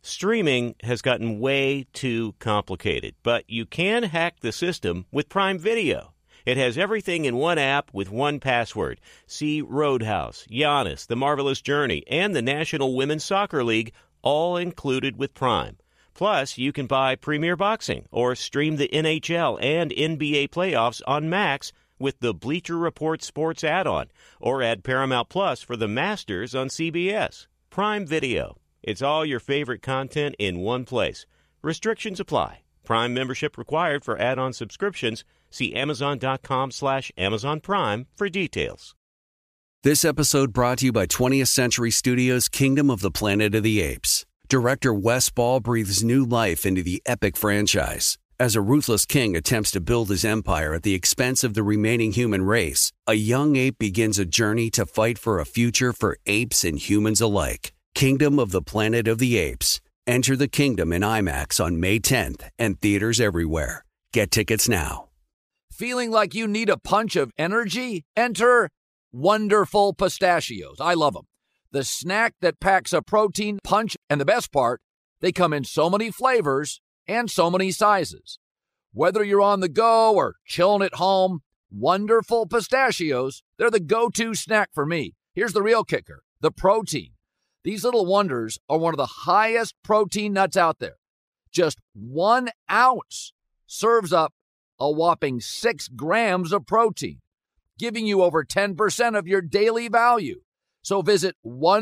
Streaming has gotten way too complicated, but you can hack the system with Prime Video. It has everything in one app with one password. See Roadhouse, Giannis, The Marvelous Journey, and the National Women's Soccer League, all included with Prime. Plus, you can buy Premier Boxing or stream the NHL and NBA playoffs on Max with the Bleacher Report Sports add-on, or add Paramount Plus for the Masters on CBS. Prime Video. It's all your favorite content in one place. Restrictions apply. Prime membership required for add-on subscriptions. See Amazon.com/Amazon Prime for details. This episode brought to you by 20th Century Studios' Kingdom of the Planet of the Apes. Director Wes Ball breathes new life into the epic franchise. As a ruthless king attempts to build his empire at the expense of the remaining human race, a young ape begins a journey to fight for a future for apes and humans alike. Kingdom of the Planet of the Apes. Enter the kingdom in IMAX on May 10th and theaters everywhere. Get tickets now. Feeling like you need a punch of energy? Enter Wonderful Pistachios. I love them. The snack that packs a protein punch, and the best part, they come in so many flavors and so many sizes. Whether you're on the go or chilling at home, Wonderful Pistachios, they're the go-to snack for me. Here's the real kicker, the protein. These little wonders are one of the highest protein nuts out there. Just 1 ounce serves up a whopping 6 grams of protein, giving you over 10% of your daily value. So visit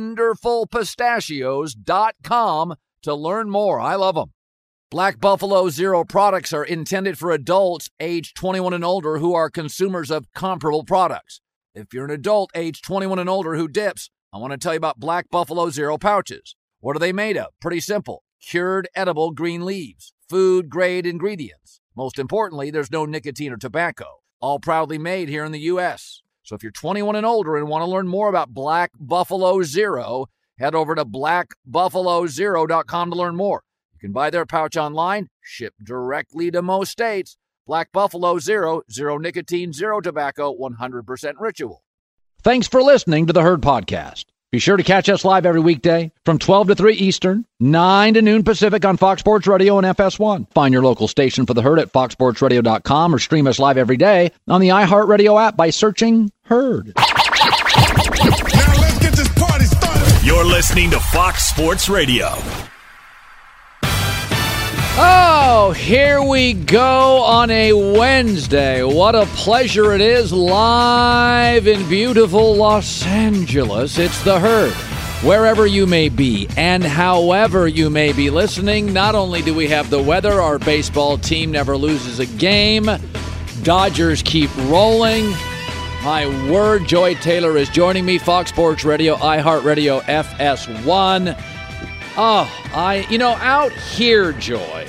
WonderfulPistachios.com to learn more. I love them. Black Buffalo Zero products are intended for adults age 21 and older who are consumers of comparable products. If you're an adult age 21 and older who dips, I want to tell you about Black Buffalo Zero pouches. What are they made of? Pretty simple. Cured edible green leaves, food-grade ingredients. Most importantly, there's no nicotine or tobacco. All proudly made here in the U.S. So if you're 21 and older and want to learn more about Black Buffalo Zero, head over to blackbuffalozero.com to learn more. You can buy their pouch online, shipped directly to most states. Black Buffalo Zero, zero nicotine, zero tobacco, 100% ritual. Thanks for listening to the Herd Podcast. Be sure to catch us live every weekday from 12 to 3 Eastern, 9 to noon Pacific on Fox Sports Radio and FS1. Find your local station for the Herd at foxsportsradio.com or stream us live every day on the iHeartRadio app by searching Herd. Now let's get this party started. You're listening to Fox Sports Radio. Oh, here we go on a Wednesday. What a pleasure it is live in beautiful Los Angeles. It's the Herd. Wherever you may be and however you may be listening, not only do we have the weather, our baseball team never loses a game. Dodgers keep rolling. My word, Joy Taylor is joining me. Fox Sports Radio, iHeartRadio, FS1. Oh, out here, Joy,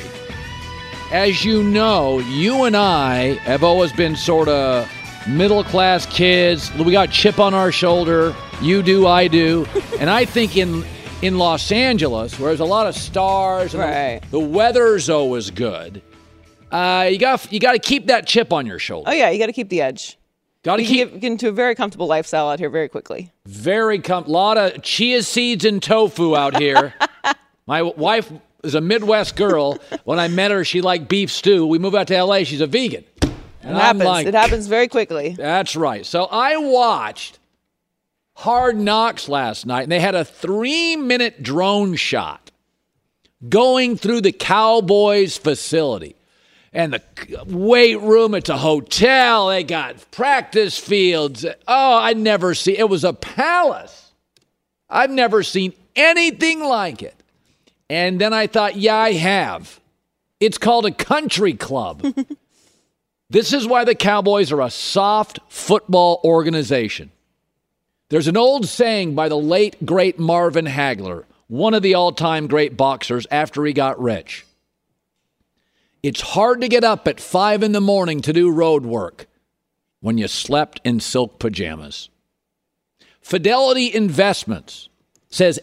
as you know, you and I have always been sort of middle-class kids. We got chip on our shoulder. You do, I do. And I think in Los Angeles, where there's a lot of stars, and right, the weather's always good, you got to keep that chip on your shoulder. Oh, yeah, you got to keep the edge. Got to get into a very comfortable lifestyle out here very quickly. Lot of chia seeds and tofu out here. My wife is a Midwest girl. When I met her, she liked beef stew. We moved out to L.A. She's a vegan. And it happens very quickly. That's right. So I watched Hard Knocks last night, and they had a 3-minute drone shot going through the Cowboys facility. And the weight room, it's a hotel. They got practice fields. Oh, it was a palace. I've never seen anything like it. And then I thought, yeah, I have. It's called a country club. This is why the Cowboys are a soft football organization. There's an old saying by the late, great Marvin Hagler, one of the all-time great boxers after he got rich. It's hard to get up at 5 a.m. to do road work when you slept in silk pajamas. Fidelity Investments says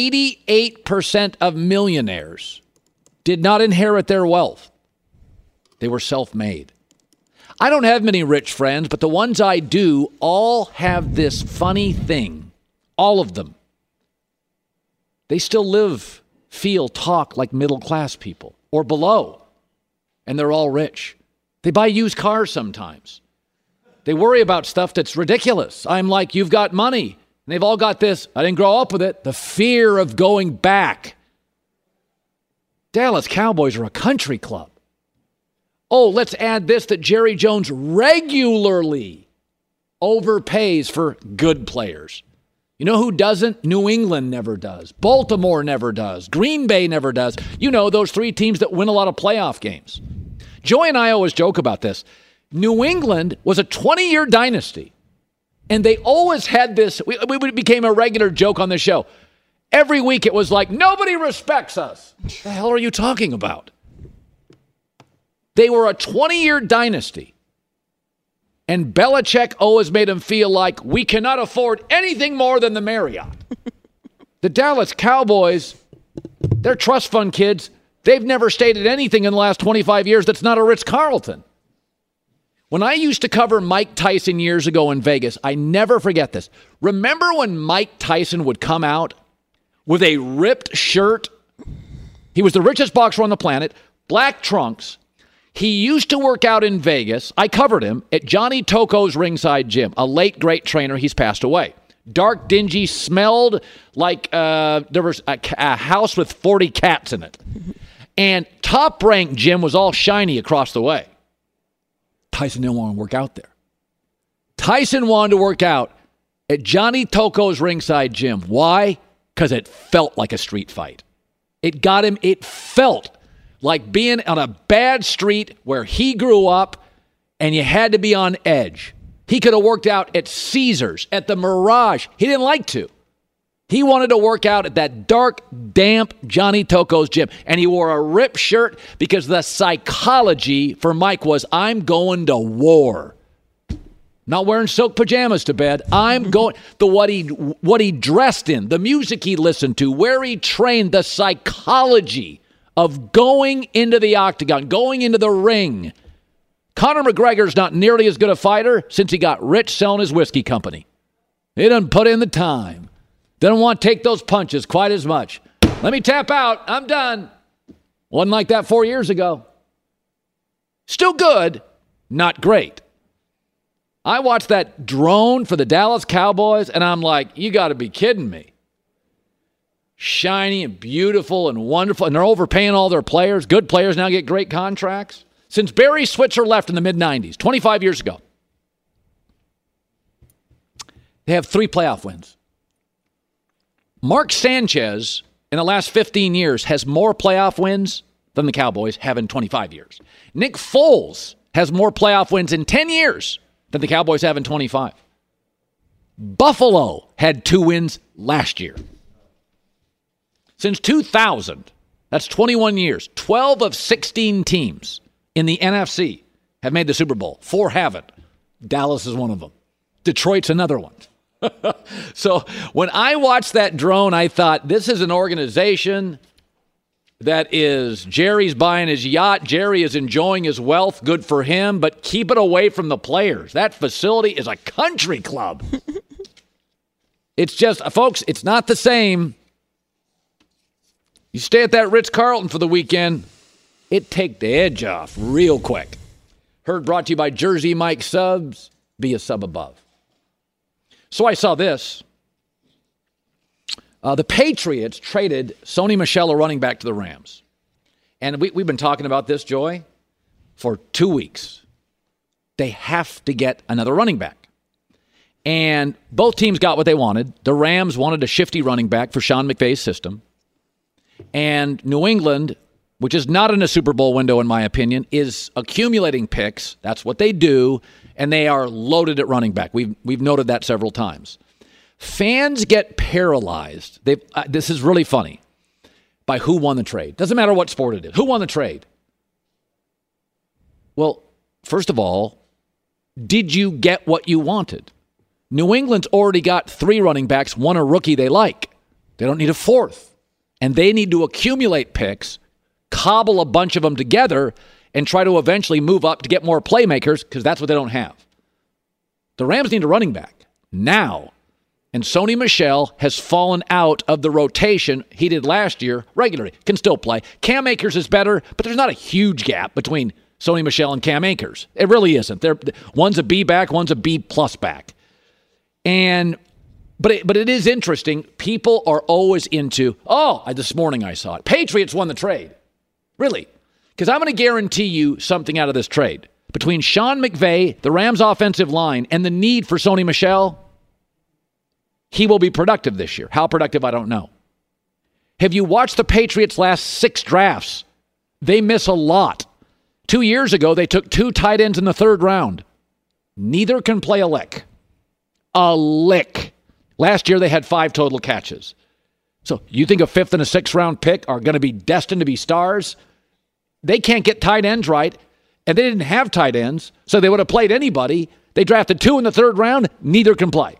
88% of millionaires did not inherit their wealth. They were self-made. I don't have many rich friends, but the ones I do all have this funny thing. All of them. They still live talk like middle-class people or below, and they're all rich. They buy used cars sometimes. They worry about stuff that's ridiculous. I'm like, you've got money. And they've all got this, I didn't grow up with it, the fear of going back. Dallas Cowboys are a country club. Oh, let's add this, that Jerry Jones regularly overpays for good players. You know who doesn't? New England never does. Baltimore never does. Green Bay never does. You know, those three teams that win a lot of playoff games. Joey and I always joke about this. New England was a 20-year dynasty, and they always had this. It became a regular joke on the show. Every week it was like, nobody respects us. What the hell are you talking about? They were a 20-year dynasty. And Belichick always made him feel like we cannot afford anything more than the Marriott. The Dallas Cowboys, they're trust fund kids. They've never stayed at anything in the last 25 years that's not a Ritz-Carlton. When I used to cover Mike Tyson years ago in Vegas, I never forget this. Remember when Mike Tyson would come out with a ripped shirt? He was the richest boxer on the planet, black trunks. He used to work out in Vegas. I covered him at Johnny Toco's ringside gym, a late, great trainer. He's passed away. Dark, dingy, smelled like there was a house with 40 cats in it. And Top Rank gym was all shiny across the way. Tyson didn't want to work out there. Tyson wanted to work out at Johnny Toco's ringside gym. Why? Because it felt like a street fight. It got him, it felt like being on a bad street where he grew up and you had to be on edge. He could have worked out at Caesars, at the Mirage. He didn't like to. He wanted to work out at that dark, damp Johnny Toco's gym. And he wore a ripped shirt because the psychology for Mike was, I'm going to war. Not wearing silk pajamas to bed. I'm going what he dressed in, the music he listened to, where he trained, the psychology of going into the octagon, going into the ring. Conor McGregor's not nearly as good a fighter since he got rich selling his whiskey company. He doesn't put in the time. Doesn't want to take those punches quite as much. Let me tap out. I'm done. Wasn't like that 4 years ago. Still good, not great. I watched that drone for the Dallas Cowboys, and I'm like, you got to be kidding me. Shiny and beautiful and wonderful, and they're overpaying all their players. Good players now get great contracts. Since Barry Switzer left in the mid-'90s, 25 years ago, they have 3 playoff wins. Mark Sanchez, in the last 15 years, has more playoff wins than the Cowboys have in 25 years. Nick Foles has more playoff wins in 10 years than the Cowboys have in 25. Buffalo had 2 wins last year. Since 2000, that's 21 years, 12 of 16 teams in the NFC have made the Super Bowl. 4 haven't. Dallas is one of them. Detroit's another one. So when I watched that drone, I thought, this is an organization that is, Jerry's buying his yacht. Jerry is enjoying his wealth. Good for him, but keep it away from the players. That facility is a country club. It's just, folks, it's not the same. You stay at that Ritz-Carlton for the weekend, it take the edge off real quick. Heard brought to you by Jersey Mike Subs. Be a sub above. So I saw this. The Patriots traded Sony Michel, a running back, to the Rams. And we've been talking about this, Joy, for 2 weeks. They have to get another running back. And both teams got what they wanted. The Rams wanted a shifty running back for Sean McVay's system. And New England, which is not in a Super Bowl window, in my opinion, is accumulating picks. That's what they do. And they are loaded at running back. We've noted that several times. Fans get paralyzed. This is really funny. By who won the trade. Doesn't matter what sport it is. Who won the trade? Well, first of all, did you get what you wanted? New England's already got 3 running backs, 1 a rookie they like. They don't need a 4th. And they need to accumulate picks, cobble a bunch of them together, and try to eventually move up to get more playmakers, because that's what they don't have. The Rams need a running back now. And Sony Michel has fallen out of the rotation he did last year regularly. Can still play. Cam Akers is better, but there's not a huge gap between Sony Michel and Cam Akers. It really isn't. One's a B back, one's a B plus back. But it is interesting. People are always into, this morning I saw it. Patriots won the trade. Really? Because I'm going to guarantee you something out of this trade. Between Sean McVay, the Rams offensive line, and the need for Sony Michel, he will be productive this year. How productive, I don't know. Have you watched the Patriots' last 6 drafts? They miss a lot. 2 years ago, they took 2 tight ends in the 3rd round. Neither can play a lick. A lick. Last year, they had 5 total catches. So you think a 5th and a 6th round pick are going to be destined to be stars? They can't get tight ends right, and they didn't have tight ends, so they would have played anybody. They drafted 2 in the 3rd round. Neither can play.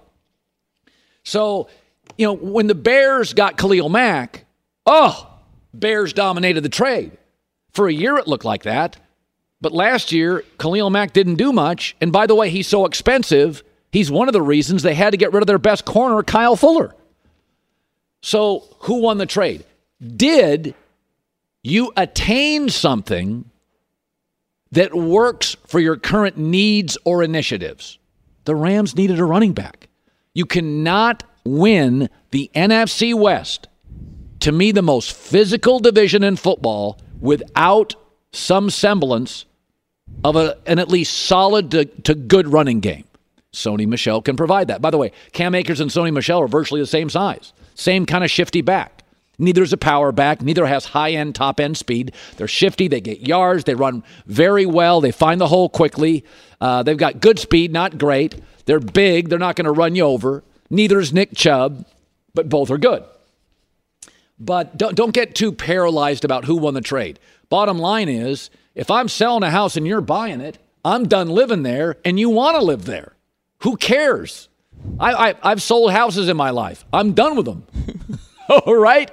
So, when the Bears got Khalil Mack, Bears dominated the trade. For a year, it looked like that. But last year, Khalil Mack didn't do much. And by the way, he's so expensive, he's one of the reasons they had to get rid of their best corner, Kyle Fuller. So, who won the trade? Did you attain something that works for your current needs or initiatives? The Rams needed a running back. You cannot win the NFC West, to me the most physical division in football, without some semblance of an at least solid to good running game. Sony Michel can provide that. By the way, Cam Akers and Sony Michel are virtually the same size. Same kind of shifty back. Neither is a power back. Neither has high-end, top-end speed. They're shifty. They get yards. They run very well. They find the hole quickly. They've got good speed, not great. They're big. They're not going to run you over. Neither is Nick Chubb, but both are good. But don't get too paralyzed about who won the trade. Bottom line is, if I'm selling a house and you're buying it, I'm done living there, and you want to live there. Who cares? I've sold houses in my life. I'm done with them. All right?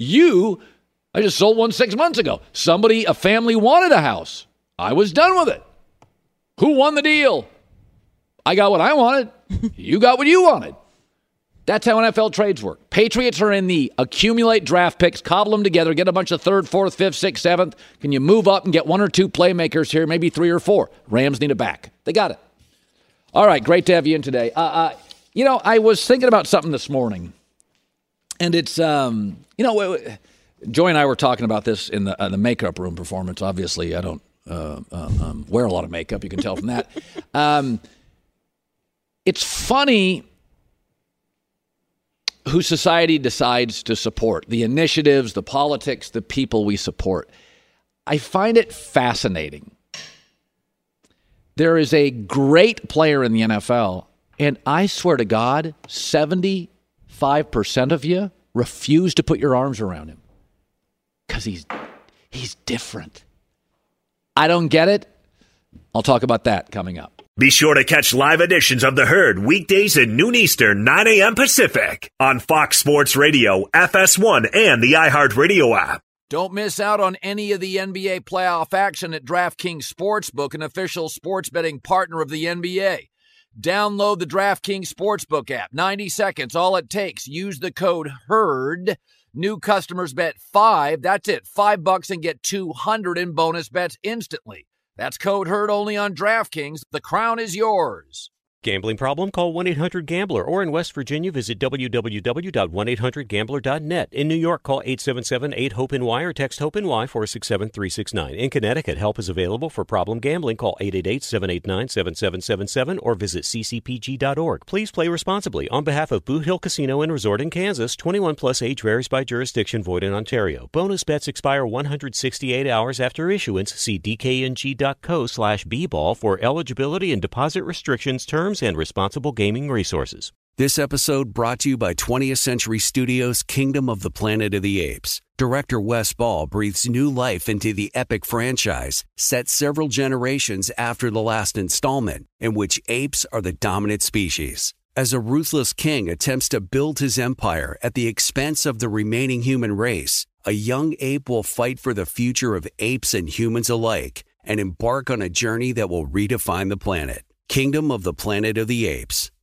I just sold one 6 months ago. A family wanted a house. I was done with it. Who won the deal? I got what I wanted. You got what you wanted. That's how NFL trades work. Patriots are in the accumulate draft picks, cobble them together, get a bunch of 3rd, 4th, 5th, 6th, 7th. Can you move up and get 1 or 2 playmakers here, maybe 3 or 4? Rams need a back. They got it. All right, great to have you in today. I was thinking about something this morning, and it's, Joy and I were talking about this in the makeup room performance. Obviously, I don't wear a lot of makeup. You can tell from that. It's funny who society decides to support, the initiatives, the politics, the people we support. I find it fascinating. There is a great player in the NFL, and I swear to God, 75% of you refuse to put your arms around him because he's different. I don't get it. I'll talk about that coming up. Be sure to catch live editions of The Herd weekdays at noon Eastern, 9 a.m. Pacific on Fox Sports Radio, FS1, and the iHeartRadio app. Don't miss out on any of the NBA playoff action at DraftKings Sportsbook, an official sports betting partner of the NBA. Download the DraftKings Sportsbook app. 90 seconds, all it takes. Use the code HERD. New customers bet $5. That's it, $5 and get $200 in bonus bets instantly. That's code HERD only on DraftKings. The crown is yours. Gambling problem? Call 1-800-GAMBLER. Or in West Virginia, visit www.1800gambler.net. In New York, call 877-8-HOPE-NY or text HOPE-NY 467-369. In Connecticut, help is available for problem gambling. Call 888-789-7777 or visit ccpg.org. Please play responsibly. On behalf of Boot Hill Casino and Resort in Kansas, 21 plus age varies by jurisdiction, void in Ontario. Bonus bets expire 168 hours after issuance. See dkng.co/bball for eligibility and deposit restrictions, terms, and responsible gaming resources. This episode brought to you by 20th Century Studios' Kingdom of the Planet of the Apes. Director Wes Ball breathes new life into the epic franchise, set several generations after the last installment, in which apes are the dominant species. As a ruthless king attempts to build his empire at the expense of the remaining human race, a young ape will fight for the future of apes and humans alike and embark on a journey that will redefine the planet. Kingdom of the Planet of the Apes.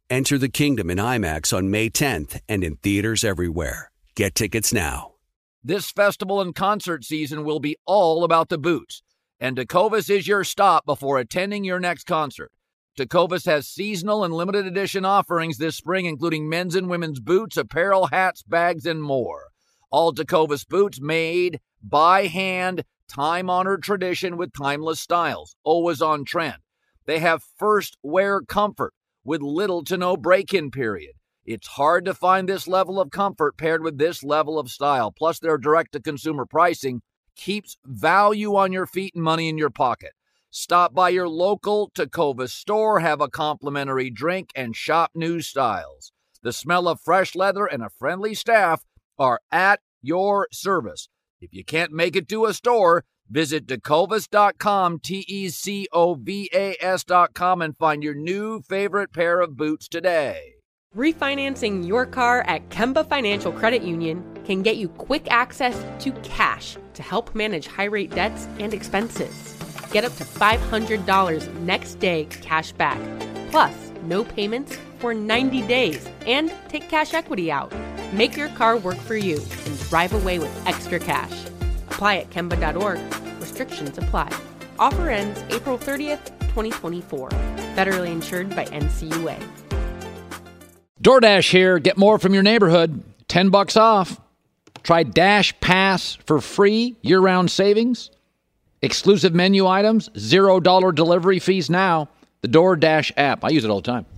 Enter the kingdom in IMAX on May 10th and in theaters everywhere. Get tickets now. This festival and concert season will be all about the boots, and Tecovas is your stop before attending your next concert. Tecovas has seasonal and limited edition offerings this spring, including men's and women's boots, apparel, hats, bags, and more. All Tecovas boots made by hand, time-honored tradition with timeless styles, always on trend. They have first wear comfort with little to no break-in period. It's hard to find this level of comfort paired with this level of style. Plus, their direct-to-consumer pricing keeps value on your feet and money in your pocket. Stop by your local Tecovas store, have a complimentary drink, and shop new styles. The smell of fresh leather and a friendly staff are at your service. If you can't make it to a store, visit Tecovas.com, Tecovas.com, and find your new favorite pair of boots today. Refinancing your car at Kemba Financial Credit Union can get you quick access to cash to help manage high-rate debts and expenses. Get up to $500 next day cash back, plus no payments for 90 days, and take cash equity out. Make your car work for you and drive away with extra cash. Apply at Kemba.org. Restrictions apply. Offer ends April 30th, 2024. Federally insured by NCUA. DoorDash here. Get more from your neighborhood. $10 off. Try Dash Pass for free year-round savings. Exclusive menu items. $0 delivery fees now. The DoorDash app. I use it all the time.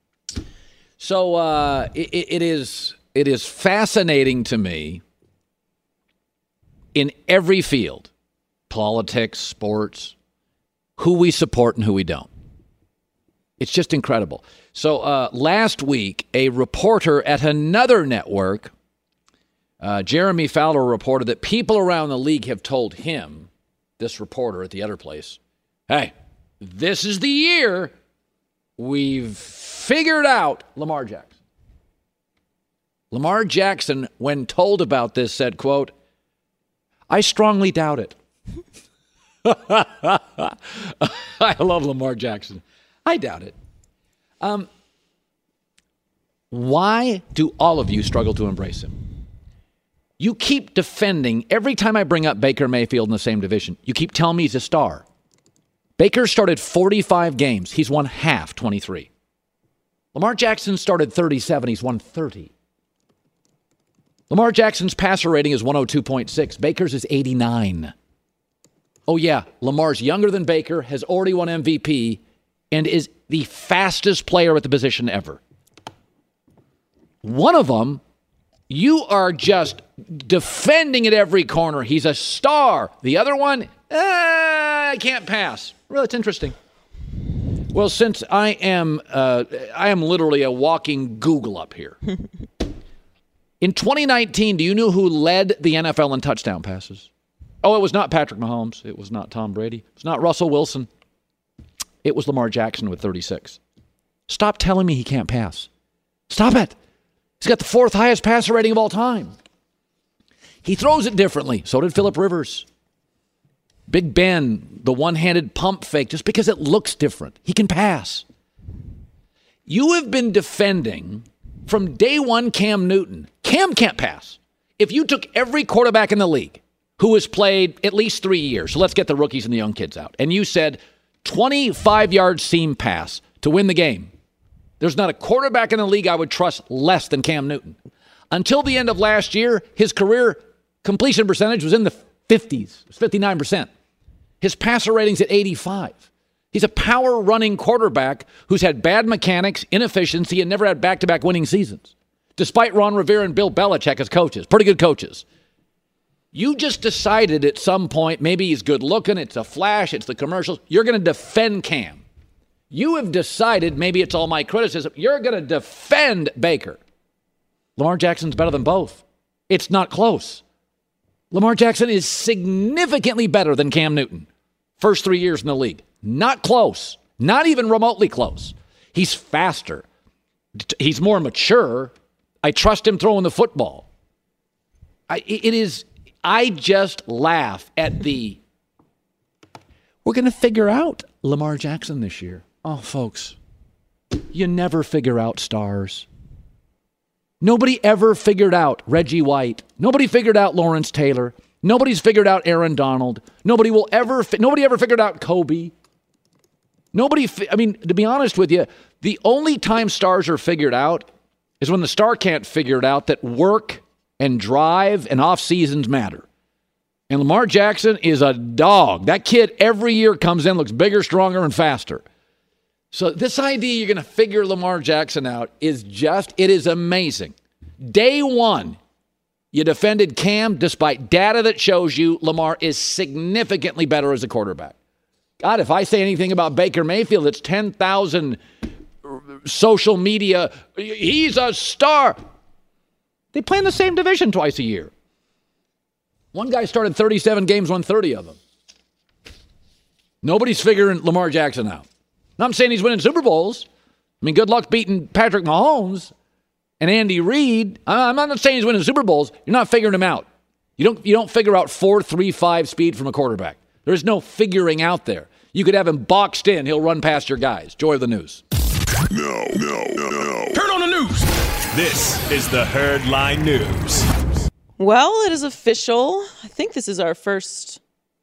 So it is fascinating to me in every field, politics, sports, who we support and who we don't. It's just incredible. So last week, a reporter at another network, Jeremy Fowler, reported that people around the league have told him, this reporter at the other place, hey, this is the year we've figured out Lamar Jackson. Lamar Jackson, when told about this, said, quote, I strongly doubt it. I love Lamar Jackson. I doubt it. Why do all of you struggle to embrace him? You keep defending, every time I bring up Baker Mayfield in the same division, you keep telling me he's a star. Baker started 45 games. He's won half, 23. Lamar Jackson started 37. He's won 30. Lamar Jackson's passer rating is 102.6. Baker's is 89. Oh, yeah, Lamar's younger than Baker, has already won MVP, and is the fastest player at the position ever. One of them, you are just defending at every corner. He's a star. The other one, I can't pass. Well, it's interesting. Well, since I am literally a walking Google up here. In 2019, do you know who led the NFL in touchdown passes? Oh, it was not Patrick Mahomes. It was not Tom Brady. It was not Russell Wilson. It was Lamar Jackson with 36. Stop telling me he can't pass. Stop it. He's got the fourth highest passer rating of all time. He throws it differently. So did Phillip Rivers. Big Ben, the one-handed pump fake, just because it looks different. He can pass. You have been defending from day one Cam Newton. Cam can't pass. If you took every quarterback in the league who has played at least 3 years, so let's get the rookies and the young kids out, and you said 25-yard seam pass to win the game, there's not a quarterback in the league I would trust less than Cam Newton. Until the end of last year, his career completion percentage was in the 50s. It was 59%. His passer rating's at 85. He's a power-running quarterback who's had bad mechanics, inefficiency, and never had back-to-back winning seasons, despite Ron Rivera and Bill Belichick as coaches. Pretty good coaches. You just decided at some point, maybe he's good-looking, it's a flash, it's the commercials. You're going to defend Cam. You have decided, maybe it's all my criticism, you're going to defend Baker. Lamar Jackson's better than both. It's not close. Lamar Jackson is significantly better than Cam Newton. First 3 years in the league. Not close. Not even remotely close. He's faster. He's more mature. I trust him throwing the football. I just laugh at the, we're going to figure out Lamar Jackson this year. Oh, folks, You never figure out stars. Nobody ever figured out Reggie White. Nobody figured out Lawrence Taylor. Nobody's figured out Aaron Donald. Nobody ever figured out Kobe. To be honest with you, the only time stars are figured out is when the star can't figure it out that work and drive and off seasons matter. And Lamar Jackson is a dog. That kid every year comes in, looks bigger, stronger, and faster. So this idea you're going to figure Lamar Jackson out it is amazing. Day one, you defended Cam despite data that shows you Lamar is significantly better as a quarterback. God, if I say anything about Baker Mayfield, it's 10,000 social media. He's a star. They play in the same division twice a year. One guy started 37 games, won 30 of them. Nobody's figuring Lamar Jackson out. Now, I'm saying he's winning Super Bowls. I mean, good luck beating Patrick Mahomes and Andy Reid. I'm not saying he's winning Super Bowls. You're not figuring him out. You don't figure out 4.35 speed from a quarterback. There is no figuring out there. You could have him boxed in. He'll run past your guys. Joy of the news. No. Turn on the news. This is the Herd Line News. Well, it is official. I think this is our first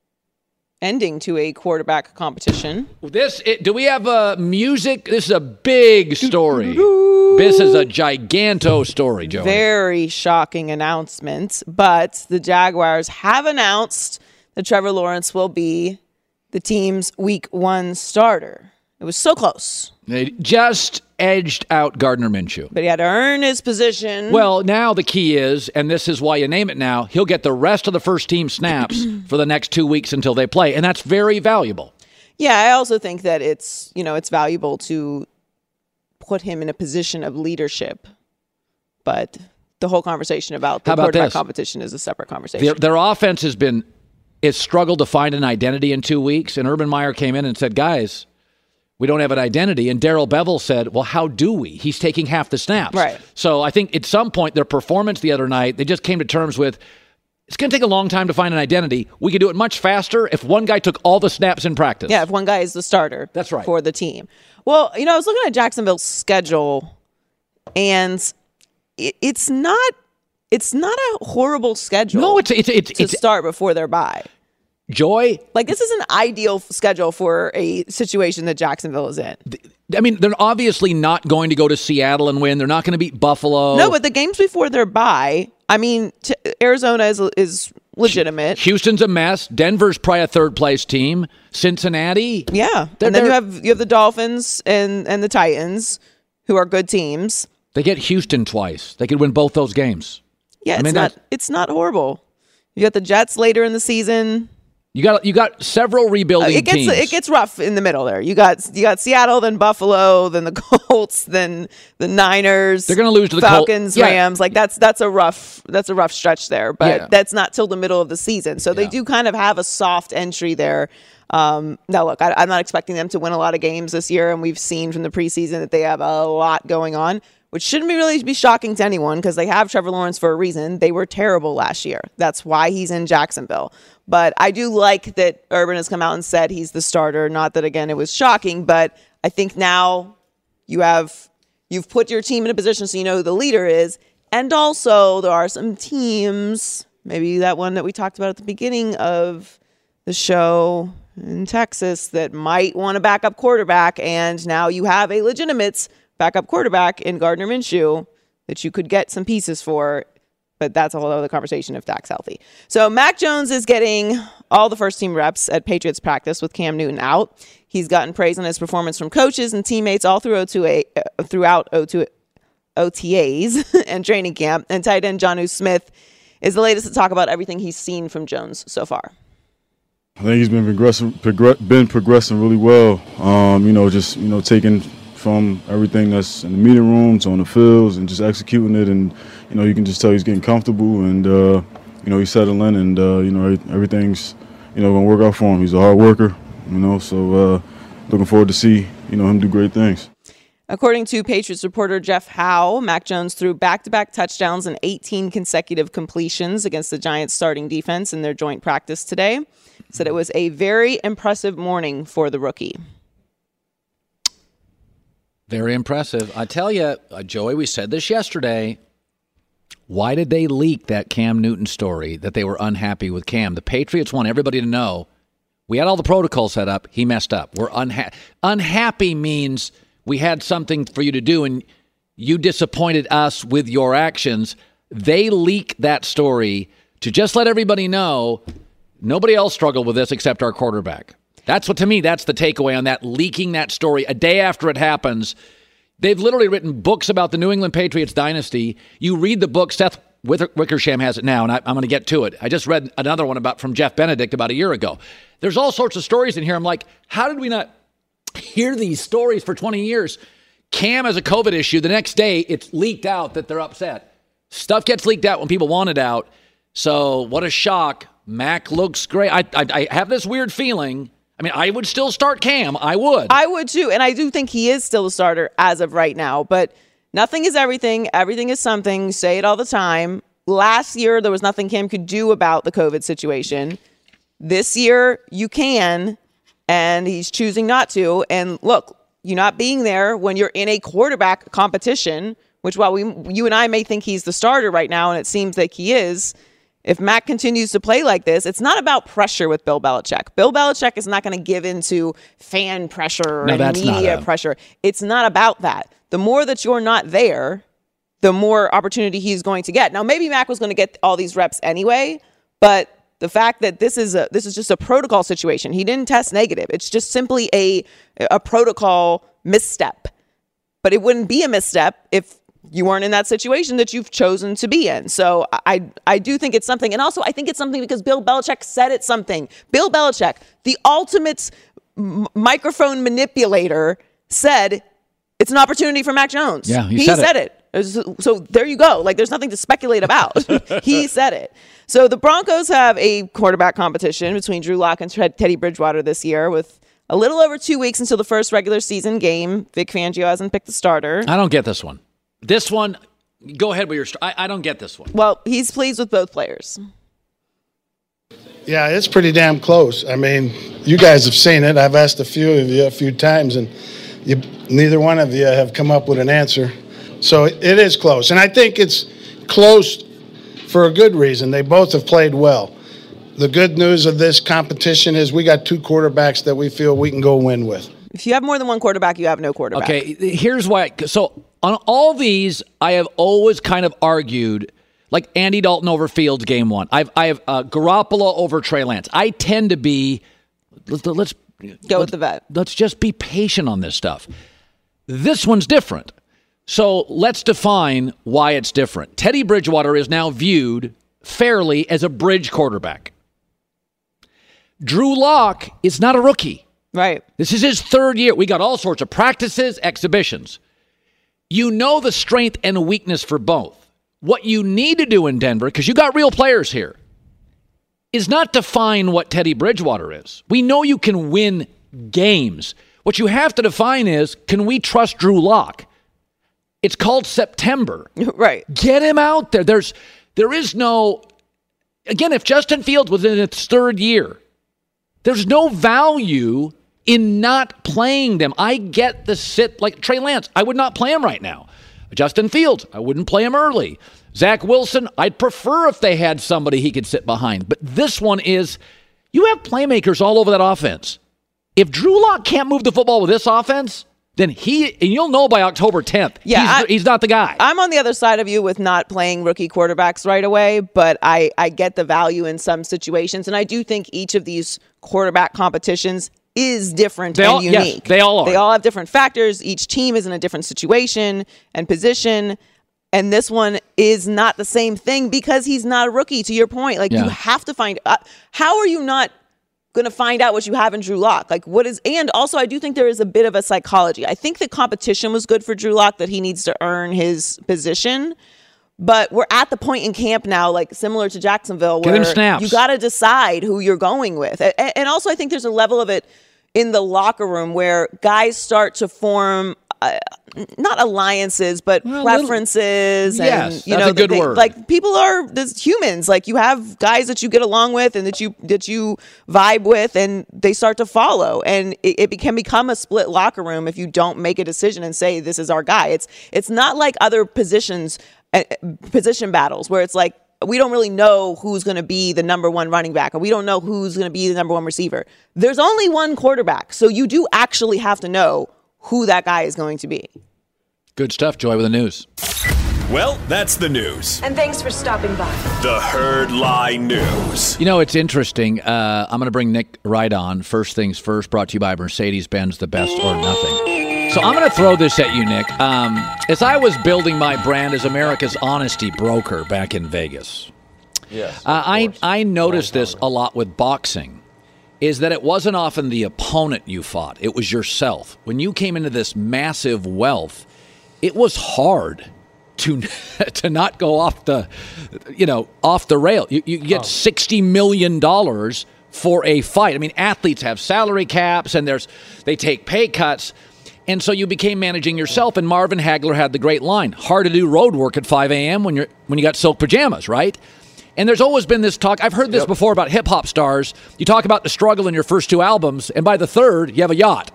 ending to a quarterback competition. Do we have music? This is a big story. This is a giganto story, Joey. Very shocking announcement, but the Jaguars have announced that Trevor Lawrence will be the team's Week 1 starter. It was so close. They just edged out Gardner Minshew. But he had to earn his position. Well, now the key is, and this is why you name it now, he'll get the rest of the first team snaps for the next 2 weeks until they play, and that's very valuable. Yeah, I also think that it's valuable to put him in a position of leadership. But the whole conversation about the quarterback competition is a separate conversation. Their offense has struggled to find an identity in 2 weeks, and Urban Meyer came in and said, guys, we don't have an identity. And Darrell Bevell said, well, how do we? He's taking half the snaps. Right. So I think at some point, their performance the other night, they just came to terms with, it's going to take a long time to find an identity. We could do it much faster if one guy took all the snaps in practice. Yeah, if one guy is the starter. That's right. For the team. Well, I was looking at Jacksonville's schedule, and it's not a horrible schedule. No, it's start before their bye. Joy. Like, this is an ideal schedule for a situation that Jacksonville is in. I mean, they're obviously not going to go to Seattle and win. They're not going to beat Buffalo. No, but the games before their bye, I mean, Arizona is legitimate. Houston's a mess. Denver's probably a third-place team. Cincinnati. Yeah. And then you have the Dolphins and the Titans, who are good teams. They get Houston twice. They could win both those games. Yeah, it's not horrible. You got the Jets later in the season. You got several rebuilding teams. It gets rough in the middle there. You got Seattle, then Buffalo, then the Colts, then the Niners. They're going to lose to the Falcons, Colts. Rams. Like that's a rough stretch there, but that's not till the middle of the season. So they do kind of have a soft entry there. Now look, I'm not expecting them to win a lot of games this year, and we've seen from the preseason that they have a lot going on, which shouldn't really be shocking to anyone because they have Trevor Lawrence for a reason. They were terrible last year. That's why he's in Jacksonville. But I do like that Urban has come out and said he's the starter. Not that, again, it was shocking, but I think now you've put your team in a position so you know who the leader is. And also there are some teams, maybe that one that we talked about at the beginning of the show in Texas, that might want a backup quarterback. And now you have a legitimate backup quarterback in Gardner Minshew that you could get some pieces for. But that's a whole other conversation if Dak's healthy. So Mac Jones is getting all the first team reps at Patriots practice with Cam Newton out. He's gotten praise on his performance from coaches and teammates all throughout OTAs and training camp. And tight end Jonnu Smith is the latest to talk about everything he's seen from Jones so far. I think he's been progressing really well. Taking from everything that's in the meeting rooms, on the fields, and just executing it. And, you can just tell he's getting comfortable and, he's settling and, everything's, going to work out for him. He's a hard worker, so looking forward to see, him do great things. According to Patriots reporter Jeff Howe, Mac Jones threw back-to-back touchdowns and 18 consecutive completions against the Giants starting defense in their joint practice today. Said it was a very impressive morning for the rookie. Very impressive. I tell you, Joey, we said this yesterday. Why did they leak that Cam Newton story that they were unhappy with Cam? The Patriots want everybody to know we had all the protocols set up. He messed up. We're unhappy. Unhappy means we had something for you to do, and you disappointed us with your actions. They leaked that story to just let everybody know nobody else struggled with this except our quarterback. That's what, to me, that's the takeaway on that, leaking that story a day after it happens. They've literally written books about the New England Patriots dynasty. You read the book, Seth Wickersham has it now, and I'm going to get to it. I just read another one from Jeff Benedict about a year ago. There's all sorts of stories in here. I'm like, how did we not hear these stories for 20 years? Cam has a COVID issue. The next day, it's leaked out that they're upset. Stuff gets leaked out when people want it out. So what a shock. Mac looks great. I have this weird feeling. I mean, I would still start Cam. I would. I would too. And I do think he is still a starter as of right now. But nothing is everything. Everything is something. Say it all the time. Last year, there was nothing Cam could do about the COVID situation. This year, you can. And he's choosing not to. And look, you not being there when you're in a quarterback competition, which while you and I may think he's the starter right now, and it seems like he is, if Mac continues to play like this, it's not about pressure with Bill Belichick. Bill Belichick is not going to give into fan pressure and media pressure. It's not about that. The more that you're not there, the more opportunity he's going to get. Now, maybe Mac was going to get all these reps anyway, but the fact that this is just a protocol situation. He didn't test negative. It's just simply a protocol misstep. But it wouldn't be a misstep if you weren't in that situation that you've chosen to be in. So I do think it's something. And also, I think it's something because Bill Belichick said it's something. Bill Belichick, the ultimate microphone manipulator, said it's an opportunity for Mac Jones. Yeah, he said it. So there you go. Like, there's nothing to speculate about. He said it. So the Broncos have a quarterback competition between Drew Lock and Teddy Bridgewater this year with a little over 2 weeks until the first regular season game. Vic Fangio hasn't picked the starter. I don't get this one. This one, go ahead with your story. I don't get this one. Well, he's pleased with both players. Yeah, it's pretty damn close. I mean, you guys have seen it. I've asked a few of you a few times, and neither one of you have come up with an answer. So it is close. And I think it's close for a good reason. They both have played well. The good news of this competition is we got two quarterbacks that we feel we can go win with. If you have more than one quarterback, you have no quarterback. Okay, here's why. So on all these, I have always kind of argued, like Andy Dalton over Fields game one. I have Garoppolo over Trey Lance. I tend to be, let's go with the vet. Let's just be patient on this stuff. This one's different. So let's define why it's different. Teddy Bridgewater is now viewed fairly as a bridge quarterback. Drew Lock is not a rookie. Right. This is his third year. We got all sorts of practices, exhibitions. You know the strength and weakness for both. What you need to do in Denver, because you got real players here, is not define what Teddy Bridgewater is. We know you can win games. What you have to define is, can we trust Drew Lock? It's called September. Right. Get him out there. There is no, again, if Justin Fields was in its third year, there's no value in not playing them. I get the sit, like Trey Lance, I would not play him right now. Justin Fields, I wouldn't play him early. Zach Wilson, I'd prefer if they had somebody he could sit behind. But this one is, you have playmakers all over that offense. If Drew Lock can't move the football with this offense, then and you'll know by October 10th, he's not the guy. I'm on the other side of you with not playing rookie quarterbacks right away, but I get the value in some situations. And I do think each of these quarterback competitions is different and unique. Yes, they all are. They all have different factors. Each team is in a different situation and position. And this one is not the same thing because he's not a rookie, to your point. Like, you have to find how are you not going to find out what you have in Drew Lock? Like, what is, and also I do think there is a bit of a psychology. I think the competition was good for Drew Lock, that he needs to earn his position. But we're at the point in camp now, like similar to Jacksonville, where you got to decide who you're going with. And also I think there's a level of it in the locker room where guys start to form not alliances, but preferences. Yes, and, that's a good word. Like, people are humans. Like, you have guys that you get along with and that you vibe with, and they start to follow. And it can become a split locker room if you don't make a decision and say, this is our guy. It's not like other position battles where it's like, we don't really know who's going to be the number one running back, or we don't know who's going to be the number one receiver. There's only one quarterback, so you do actually have to know who that guy is going to be. Good stuff, Joy, with the news. Well, that's the news. And thanks for stopping by. The Herd Lie News. You know, it's interesting. I'm going to bring Nick right on. First things first, brought to you by Mercedes-Benz, the best or nothing. So I'm going to throw this at you, Nick. As I was building my brand as America's honesty broker back in Vegas, yes, I noticed this a lot with boxing, is that it wasn't often the opponent you fought. It was yourself. When you came into this massive wealth, it was hard to not go off the rail. You get $60 million for a fight. I mean, athletes have salary caps and they take pay cuts. And so you became managing yourself, and Marvin Hagler had the great line, hard to do road work at 5 a.m. when you got silk pajamas, right? And there's always been this talk. I've heard this before about hip-hop stars. You talk about the struggle in your first 2 albums, and by the third, you have a yacht.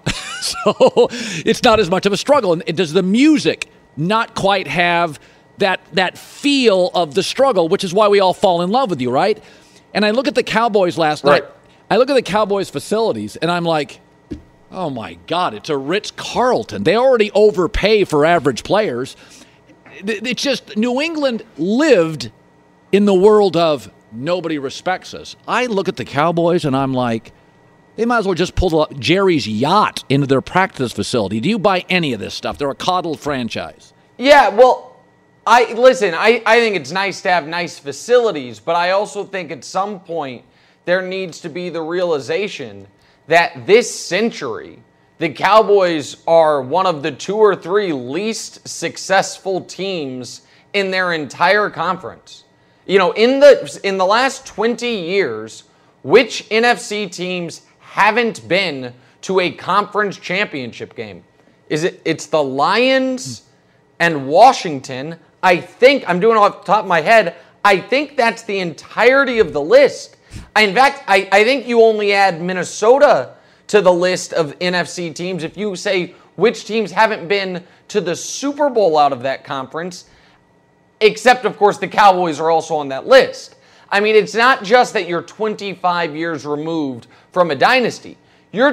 So it's not as much of a struggle. And does the music not quite have that feel of the struggle, which is why we all fall in love with you, right? And I look at the Cowboys last night. I look at the Cowboys facilities, and I'm like, oh, my God, it's a Ritz-Carlton. They already overpay for average players. It's just New England lived in the world of nobody respects us. I look at the Cowboys, and I'm like, they might as well just pull Jerry's yacht into their practice facility. Do you buy any of this stuff? They're a coddled franchise. Yeah, well, I think it's nice to have nice facilities, but I also think at some point there needs to be the realization that this century, the Cowboys are one of the 2 or 3 least successful teams in their entire conference. You know, in the last 20 years, which NFC teams haven't been to a conference championship game? It's the Lions and Washington. I think, I'm doing it off the top of my head, I think that's the entirety of the list. In fact, I think you only add Minnesota to the list of NFC teams if you say which teams haven't been to the Super Bowl out of that conference, except, of course, the Cowboys are also on that list. I mean, it's not just that you're 25 years removed from a dynasty. You're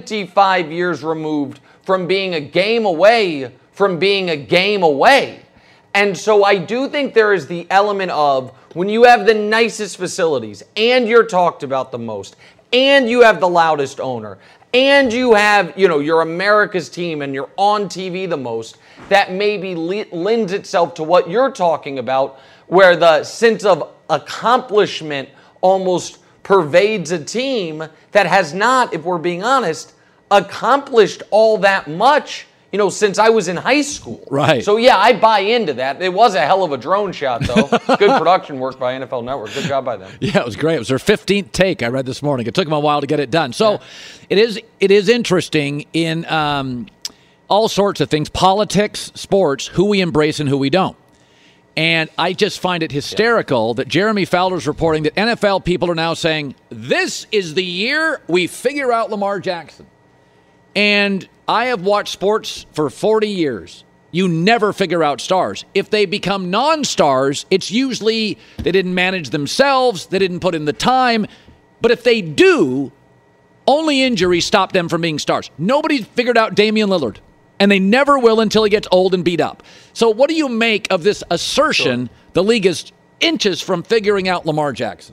25 years removed from being a game away from being a game away. And so I do think there is the element of when you have the nicest facilities and you're talked about the most and you have the loudest owner and you have, you're America's team and you're on TV the most, that maybe lends itself to what you're talking about, where the sense of accomplishment almost pervades a team that has not, if we're being honest, accomplished all that much, since I was in high school. Right. So, yeah, I buy into that. It was a hell of a drone shot, though. Good production work by NFL Network. Good job by them. Yeah, it was great. It was their 15th take, I read this morning. It took them a while to get it done. So it is interesting in all sorts of things, politics, sports, who we embrace and who we don't. And I just find it hysterical that Jeremy Fowler's reporting that NFL people are now saying, this is the year we figure out Lamar Jackson. And I have watched sports for 40 years. You never figure out stars. If they become non-stars, it's usually they didn't manage themselves, they didn't put in the time. But if they do, only injuries stop them from being stars. Nobody figured out Damian Lillard, and they never will until he gets old and beat up. So what do you make of this assertion the league is inches from figuring out Lamar Jackson?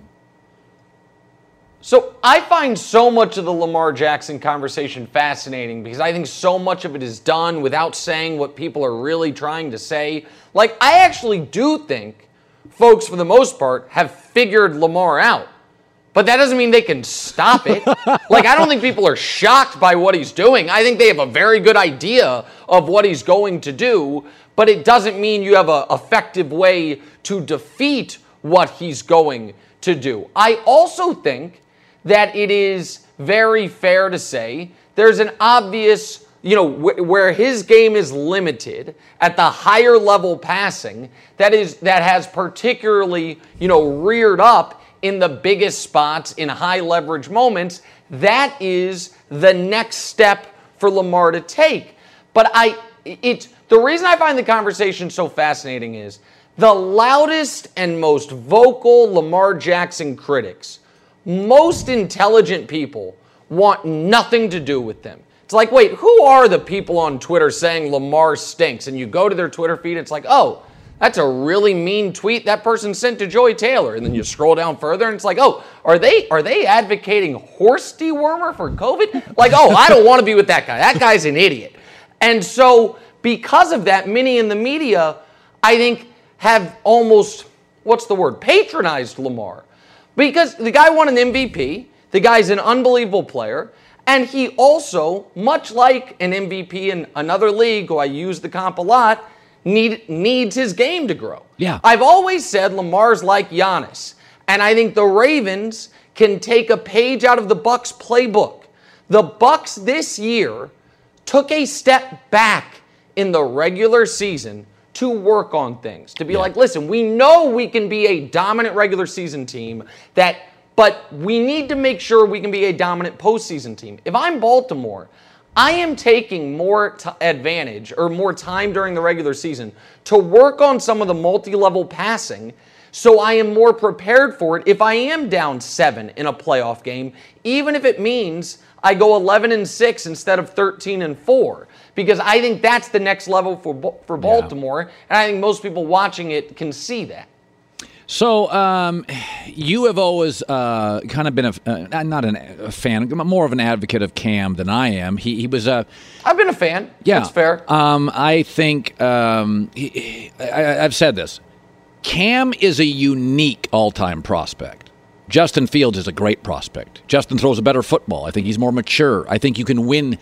So I find so much of the Lamar Jackson conversation fascinating because I think so much of it is done without saying what people are really trying to say. Like, I actually do think folks, for the most part, have figured Lamar out. But that doesn't mean they can stop it. Like, I don't think people are shocked by what he's doing. I think they have a very good idea of what he's going to do, but it doesn't mean you have an effective way to defeat what he's going to do. I also think that it is very fair to say there's an obvious, where his game is limited at the higher level passing, that has particularly, reared up in the biggest spots in high leverage moments, that is the next step for Lamar to take. But the reason I find the conversation so fascinating is the loudest and most vocal Lamar Jackson critics, most intelligent people, want nothing to do with them. It's like, wait, who are the people on Twitter saying Lamar stinks? And you go to their Twitter feed, it's like, oh, that's a really mean tweet that person sent to Joy Taylor. And then you scroll down further and it's like, oh, are they advocating horse dewormer for COVID? Like, oh, I don't want to be with that guy. That guy's an idiot. And so because of that, many in the media, I think, have almost, patronized Lamar. Because the guy won an MVP. The guy's an unbelievable player. And he also, much like an MVP in another league, who I use the comp a lot, needs his game to grow. Yeah. I've always said Lamar's like Giannis. And I think the Ravens can take a page out of the Bucs playbook. The Bucs this year took a step back in the regular season to work on things. To be like, listen, we know we can be a dominant regular season team, but we need to make sure we can be a dominant postseason team. If I'm Baltimore, I am taking more advantage or more time during the regular season to work on some of the multi-level passing so I am more prepared for it if I am down 7 in a playoff game, even if it means I go 11-6 instead of 13-4. Because I think that's the next level for Baltimore, and I think most people watching it can see that. So you have always kind of been not a fan, more of an advocate of Cam than I am. He was a. I've been a fan. Yeah, that's fair. I think I've said this. Cam is a unique all-time prospect. Justin Fields is a great prospect. Justin throws a better football. I think he's more mature. I think you can win.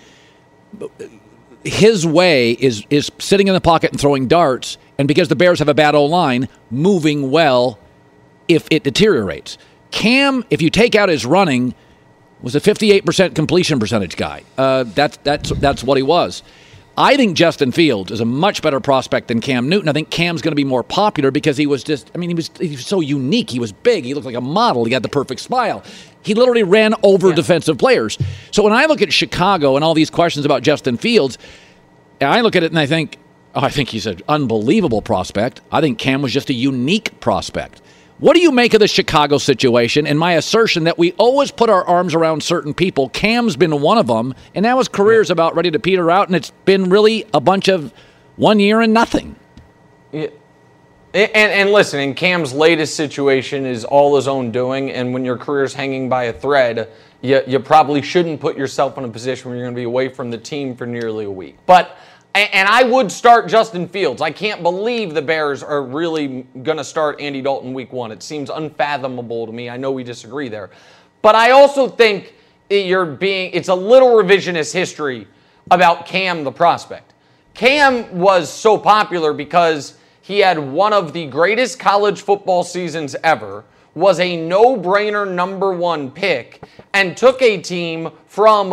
His way is sitting in the pocket and throwing darts, and because the Bears have a bad O-line, moving well if it deteriorates. Cam, if you take out his running, was a 58% completion percentage guy. That's what he was. I think Justin Fields is a much better prospect than Cam Newton. I think Cam's going to be more popular because he was so unique. He was big. He looked like a model. He had the perfect smile. He literally ran over defensive players. So when I look at Chicago and all these questions about Justin Fields, I look at it and I think he's an unbelievable prospect. I think Cam was just a unique prospect. What do you make of the Chicago situation and my assertion that we always put our arms around certain people? Cam's been one of them, and now his career's about ready to peter out, and it's been really a bunch of 1 year and nothing. Yeah. And listen, in Cam's latest situation is all his own doing, and when your career's hanging by a thread, you probably shouldn't put yourself in a position where you're going to be away from the team for nearly a week. And I would start Justin Fields. I can't believe the Bears are really going to start Andy Dalton week 1. It seems unfathomable to me. I know we disagree there. But I also think it's a little revisionist history about Cam the prospect. Cam was so popular because he had one of the greatest college football seasons ever, was a no-brainer number 1 pick, and took a team from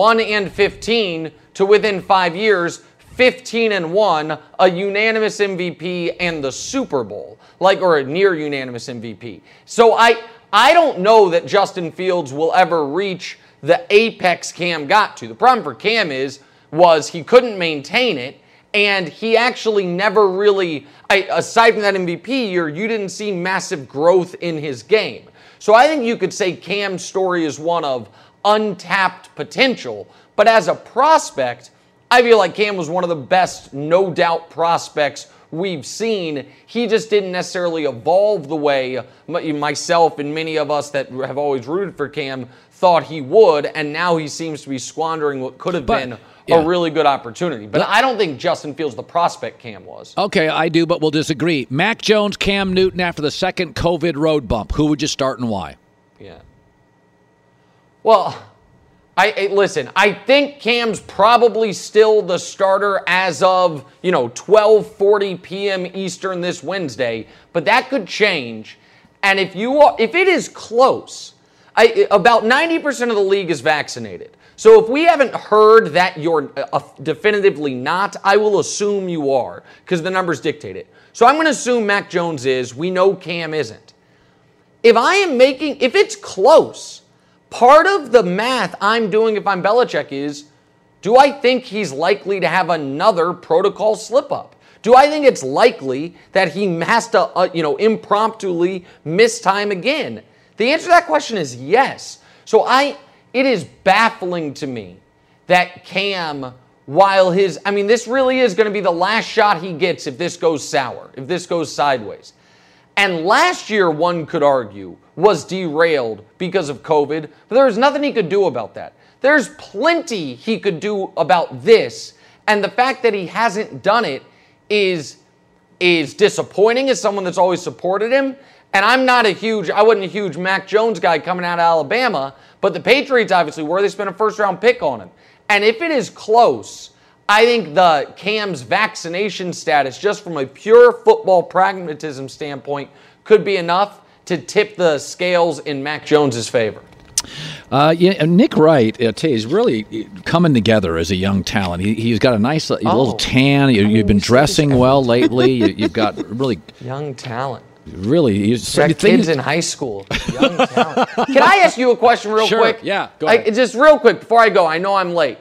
1-15 to within 5 years 15-1, a unanimous MVP, and the Super Bowl, or a near unanimous MVP. So I don't know that Justin Fields will ever reach the apex Cam got to. The problem for Cam was he couldn't maintain it, and he actually never really, aside from that MVP year, you didn't see massive growth in his game. So I think you could say Cam's story is one of untapped potential, but as a prospect, I feel like Cam was one of the best, no doubt, prospects we've seen. He just didn't necessarily evolve the way myself and many of us that have always rooted for Cam thought he would, and now he seems to be squandering what could have been a really good opportunity. But I don't think Justin Fields the prospect Cam was. Okay, I do, but we'll disagree. Mac Jones, Cam Newton after the second COVID road bump. Who would you start and why? Yeah. Well, listen, I think Cam's probably still the starter as of, 12:40 p.m. Eastern this Wednesday, but that could change. And if it is close, About 90% of the league is vaccinated. So if we haven't heard that you're definitively not, I will assume you are, because the numbers dictate it. So I'm going to assume Mac Jones is. We know Cam isn't. If it's close, part of the math I'm doing if I'm Belichick is, do I think he's likely to have another protocol slip-up? Do I think it's likely that he has to, impromptu miss time again? The answer to that question is yes. So it is baffling to me that Cam, this really is going to be the last shot he gets if this goes sour, if this goes sideways. And last year, one could argue, was derailed because of COVID, but there was nothing he could do about that. There's plenty he could do about this, and the fact that he hasn't done it is disappointing as someone that's always supported him. And I wasn't a huge Mac Jones guy coming out of Alabama, but the Patriots obviously were. They spent a first-round pick on him. And if it is close, I think the Cam's vaccination status, just from a pure football pragmatism standpoint, could be enough to tip the scales in Mac Jones's favor. Nick Wright, he's really coming together as a young talent. He's got a nice little tan. You've been dressing well lately. You've got really young talent. Really, kids in high school. Young talent. Can I ask you a question real quick? Yeah, go ahead. Just real quick before I go. I know I'm late.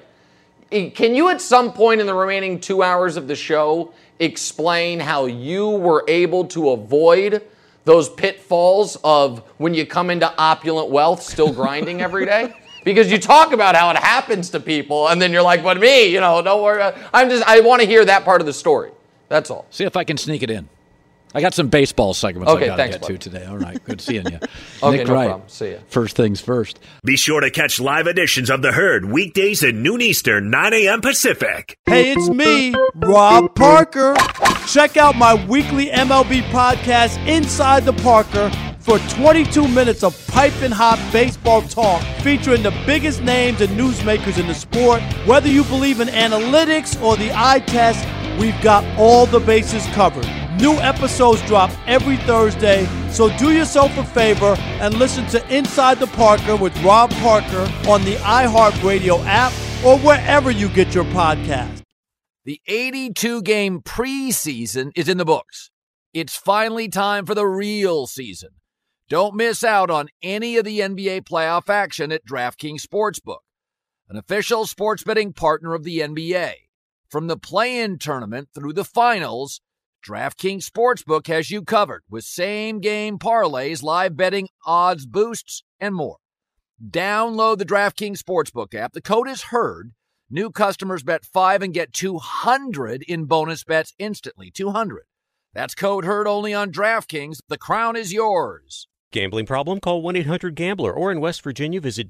Can you at some point in the remaining 2 hours of the show explain how you were able to avoid those pitfalls of when you come into opulent wealth still grinding every day? Because you talk about how it happens to people, and then you're like, but me, don't worry. I want to hear that part of the story. That's all. See if I can sneak it in. I got some baseball segments I got to get to today. All right, good seeing you. Okay, Nick no Wright, problem. See ya. First things first. Be sure to catch live editions of The Herd weekdays at noon Eastern, 9 a.m. Pacific. Hey, it's me, Rob Parker. Check out my weekly MLB podcast, Inside the Parker, for 22 minutes of piping hot baseball talk featuring the biggest names and newsmakers in the sport. Whether you believe in analytics or the eye test, we've got all the bases covered. New episodes drop every Thursday, so do yourself a favor and listen to Inside the Parker with Rob Parker on the iHeartRadio app or wherever you get your podcast. The 82-game preseason is in the books. It's finally time for the real season. Don't miss out on any of the NBA playoff action at DraftKings Sportsbook, an official sports betting partner of the NBA. From the play-in tournament through the finals, DraftKings Sportsbook has you covered with same-game parlays, live betting, odds boosts, and more. Download the DraftKings Sportsbook app. The code is HERD. New customers bet $5 and get $200 in bonus bets instantly. $200. That's code HERD only on DraftKings. The crown is yours. Gambling problem? Call 1-800-GAMBLER. Or in West Virginia, visit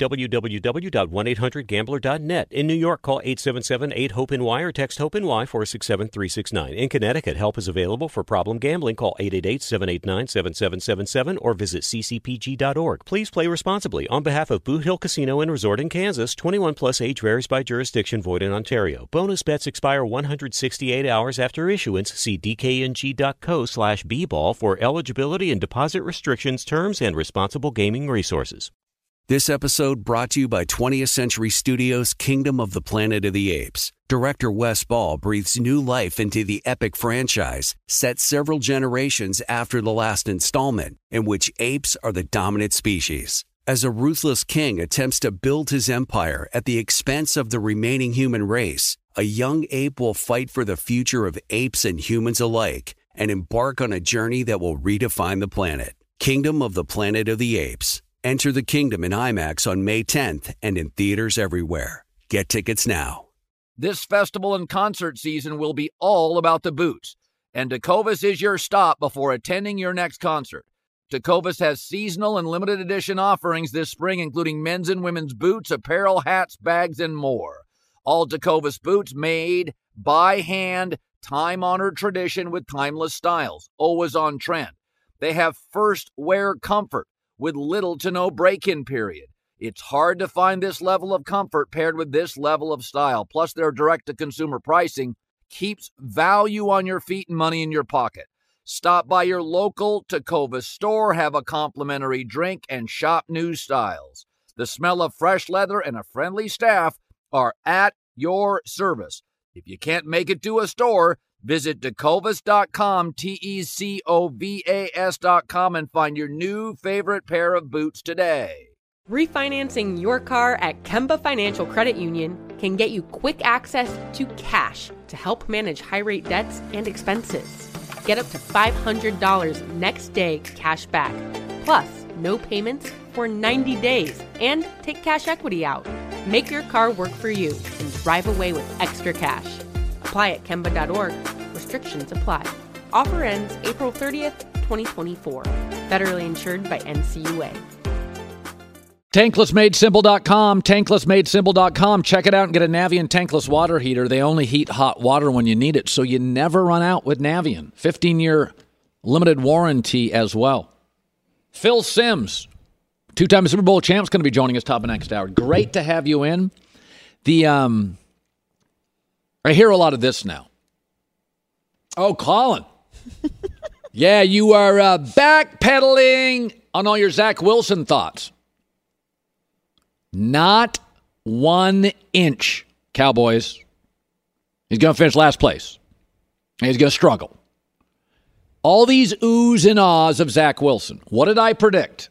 www.1800gambler.net. In New York, call 877-8-HOPE-NY or text HOPE-NY 467-369. In Connecticut, help is available for problem gambling. Call 888-789-7777 or visit ccpg.org. Please play responsibly. On behalf of Boot Hill Casino and Resort in Kansas, 21 plus age varies by jurisdiction, void in Ontario. Bonus bets expire 168 hours after issuance. See dkng.co/bball for eligibility and deposit restrictions, terms, and responsible gaming resources. This episode brought to you by 20th Century Studios' Kingdom of the Planet of the Apes. Director Wes Ball breathes new life into the epic franchise, set several generations after the last installment, in which apes are the dominant species. As a ruthless king attempts to build his empire at the expense of the remaining human race, a young ape will fight for the future of apes and humans alike and embark on a journey that will redefine the planet. Kingdom of the Planet of the Apes. Enter the kingdom in IMAX on May 10th and in theaters everywhere. Get tickets now. This festival and concert season will be all about the boots, and Tecovas is your stop before attending your next concert. Tecovas has seasonal and limited edition offerings this spring, including men's and women's boots, apparel, hats, bags, and more. All Tecovas boots made by hand, time-honored tradition with timeless styles, always on trend. They have first wear comfort with little to no break-in period. It's hard to find this level of comfort paired with this level of style. Plus, their direct-to-consumer pricing keeps value on your feet and money in your pocket. Stop by your local Tecovas store, have a complimentary drink, and shop new styles. The smell of fresh leather and a friendly staff are at your service. If you can't make it to a store, visit Tecovas.com, Tecovas.com, and find your new favorite pair of boots today. Refinancing your car at Kemba Financial Credit Union can get you quick access to cash to help manage high-rate debts and expenses. Get up to $500 next day cash back, plus no payments for 90 days, and take cash equity out. Make your car work for you and drive away with extra cash. Apply at Kemba.org. Restrictions apply. Offer ends April 30th, 2024. Federally insured by NCUA. TanklessMadeSimple.com, TanklessMadeSimple.com. Check it out and get a Navien tankless water heater. They only heat hot water when you need it, so you never run out with Navien. 15-year limited warranty as well. Phil Simms, two-time Super Bowl champ, is going to be joining us top of next hour. Great to have you in. I hear a lot of this now. Oh, Colin. Yeah, you are backpedaling on all your Zach Wilson thoughts. Not 1 inch, Cowboys. He's going to finish last place. He's going to struggle. All these oohs and ahs of Zach Wilson. What did I predict?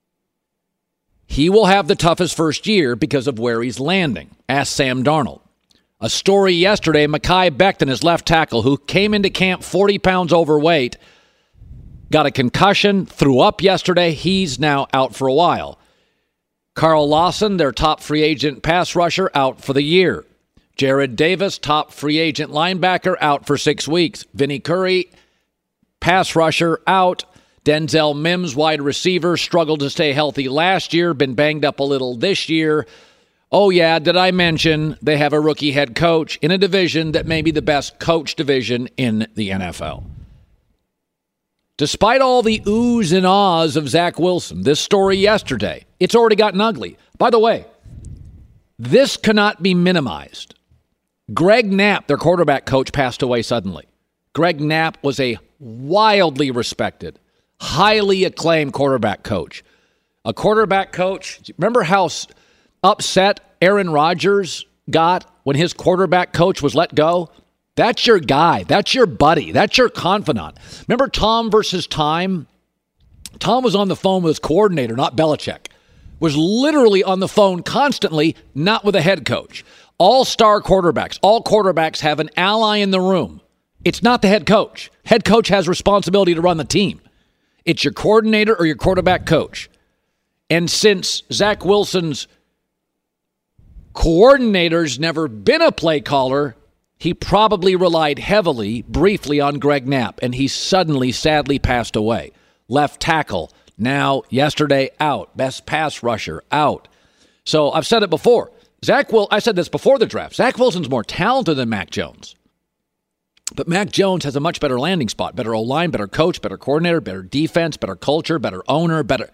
He will have the toughest first year because of where he's landing. Ask Sam Darnold. A story yesterday, Mekhi Becton, his left tackle, who came into camp 40 pounds overweight, got a concussion, threw up yesterday. He's now out for a while. Carl Lawson, their top free agent pass rusher, out for the year. Jared Davis, top free agent linebacker, out for 6 weeks. Vinny Curry, pass rusher, out. Denzel Mims, wide receiver, struggled to stay healthy last year, been banged up a little this year. Oh, yeah, did I mention they have a rookie head coach in a division that may be the best coach division in the NFL? Despite all the oohs and ahs of Zach Wilson, this story yesterday, it's already gotten ugly. By the way, this cannot be minimized. Greg Knapp, their quarterback coach, passed away suddenly. Greg Knapp was a wildly respected, highly acclaimed quarterback coach. A quarterback coach, remember how upset Aaron Rodgers got when his quarterback coach was let go? That's your guy. That's your buddy. That's your confidant. Remember Tom versus Time? Tom was on the phone with his coordinator, not Belichick. Was literally on the phone constantly, not with a head coach. All-star quarterbacks. All quarterbacks have an ally in the room. It's not the head coach. Head coach has responsibility to run the team. It's your coordinator or your quarterback coach. And since Zach Wilson's coordinator's never been a play caller, he probably relied heavily, briefly, on Greg Knapp, and he suddenly, sadly passed away. Left tackle, now, yesterday, out. Best pass rusher, out. So I've said it before. I said this before the draft. Zach Wilson's more talented than Mac Jones. But Mac Jones has a much better landing spot. Better O-line, better coach, better coordinator, better defense, better culture, better owner, better.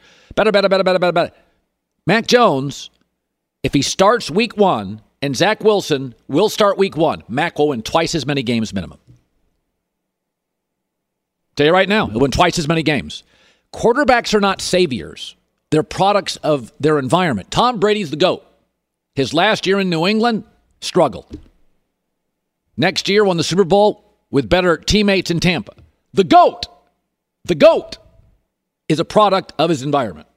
Mac Jones, if he starts week 1, and Zach Wilson will start week 1, Mac will win twice as many games minimum. Tell you right now, he'll win twice as many games. Quarterbacks are not saviors. They're products of their environment. Tom Brady's the GOAT. His last year in New England, struggled. Next year, won the Super Bowl with better teammates in Tampa. The GOAT is a product of his environment.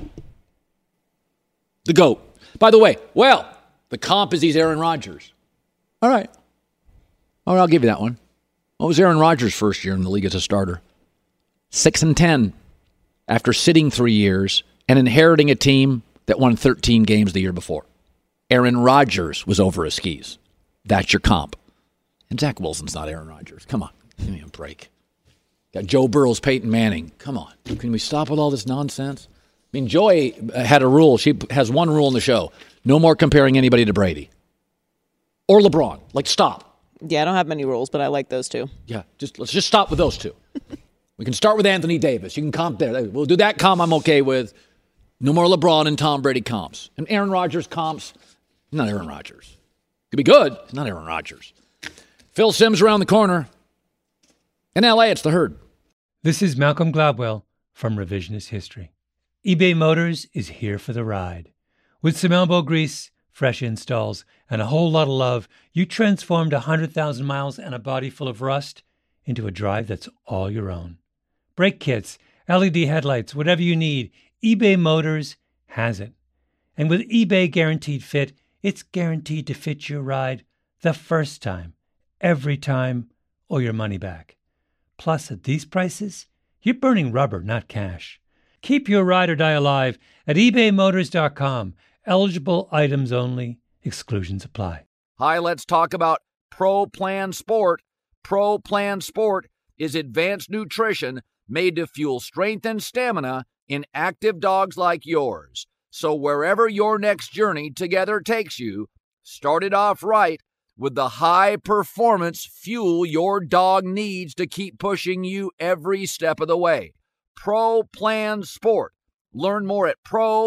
The GOAT. By the way, the comp is he's Aaron Rodgers. All right, I'll give you that one. What was Aaron Rodgers' first year in the league as a starter? 6-10 after sitting 3 years and inheriting a team that won 13 games the year before. Aaron Rodgers was over his skis. That's your comp. And Zach Wilson's not Aaron Rodgers. Come on, give me a break. Got Joe Burrow's Peyton Manning. Come on. Can we stop with all this nonsense? I mean, Joy had a rule. She has one rule in the show. No more comparing anybody to Brady. Or LeBron. Stop. Yeah, I don't have many rules, but I like those two. Yeah, let's just stop with those two. We can start with Anthony Davis. You can comp there. We'll do that comp I'm okay with. No more LeBron and Tom Brady comps. And Aaron Rodgers comps. Not Aaron Rodgers. Could be good. It's not Aaron Rodgers. Phil Simms around the corner. In L.A., it's The Herd. This is Malcolm Gladwell from Revisionist History. eBay Motors is here for the ride. With some elbow grease, fresh installs, and a whole lot of love, you transformed 100,000 miles and a body full of rust into a drive that's all your own. Brake kits, LED headlights, whatever you need, eBay Motors has it. And with eBay Guaranteed Fit, it's guaranteed to fit your ride the first time, every time, or your money back. Plus, at these prices, you're burning rubber, not cash. Keep your ride or die alive at ebaymotors.com. Eligible items only. Exclusions apply. Hi, let's talk about Pro Plan Sport. Pro Plan Sport is advanced nutrition made to fuel strength and stamina in active dogs like yours. So wherever your next journey together takes you, start it off right with the high-performance fuel your dog needs to keep pushing you every step of the way. Pro Plan Sport. Learn more at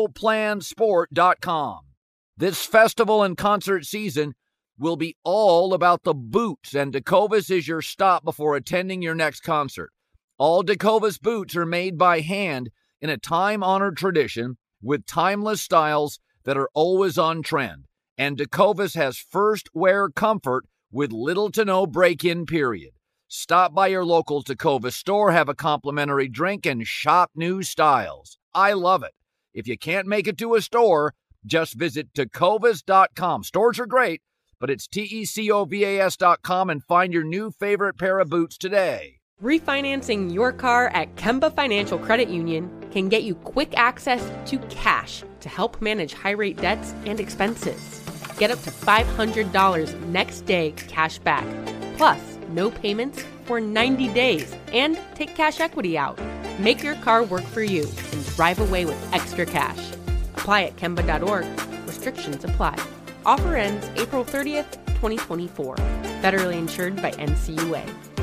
ProPlansport.com. This festival and concert season will be all about the boots, and Tecovas is your stop before attending your next concert. All Tecovas boots are made by hand in a time-honored tradition with timeless styles that are always on trend. And Tecovas has first wear comfort with little to no break-in period. Stop by your local Tecovas store, have a complimentary drink, and shop new styles. I love it. If you can't make it to a store, just visit Tecovas.com. Stores are great, but it's Tecovas.com and find your new favorite pair of boots today. Refinancing your car at Kemba Financial Credit Union can get you quick access to cash to help manage high-rate debts and expenses. Get up to $500 next day cash back, plus no payments for 90 days, and take cash equity out. Make your car work for you and drive away with extra cash. Apply at Kemba.org. Restrictions apply. Offer ends April 30th, 2024. Federally insured by NCUA.